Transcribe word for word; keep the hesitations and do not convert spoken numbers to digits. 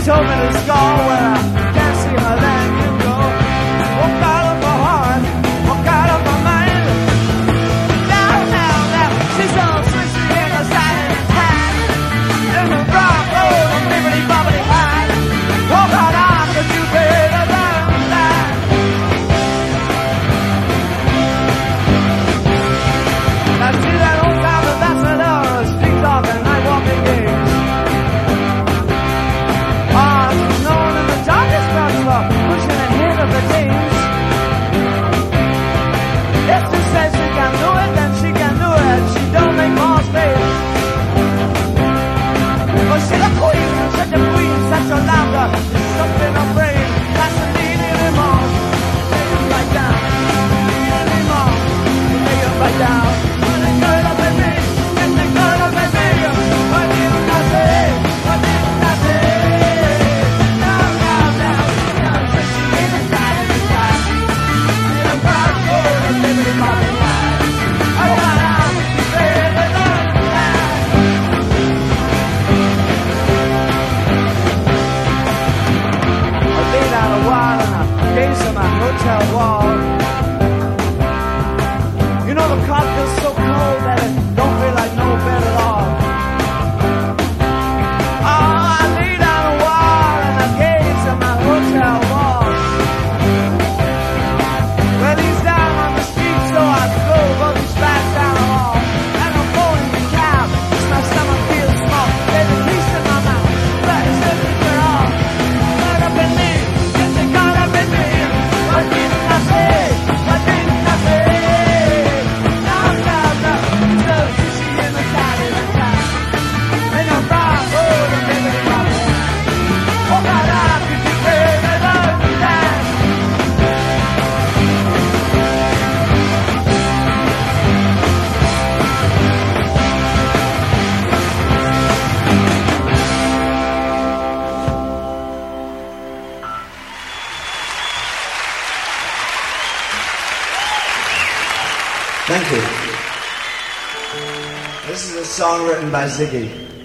told me to go where I can't see her letting you go. Walk out of my heart, walk out of my mind. Now, now, now, she's all switchy in her side and hand. In the rock road, a bibbity bobbity high. Walk out on, but you better learn that. Now see that old time ambassador, street talk and night walking games. Pushing ahead of the days. If she says she can do it, then she can do it. She don't make more space. But she's a queen, such a queen, such a louder. There's something in her brain that's a need anymore. Lay it right down, need anymore. Lay it right down. When the girl up at me, when the girl up at me, what did I say? What did I say? On my hotel wall. You know the car feels so cold that it don't feel like no bed at all. Oh, I lay down a wall and I gaze at my hotel wall. Well, he's down on the street, so I go, but he's back down the hall. And I'm going to cab, cause my stomach feels small. There's a taste in my mouth, but it's looking for all. Caught up in me, yes, they caught up in me. What did I say? What did I say? Now, now, now, so fishy in the side of the town. And I'm rock, roll, and everybody rock. Oh, God, I could be brave and understand. Thank you. This is a song written by Ziggy.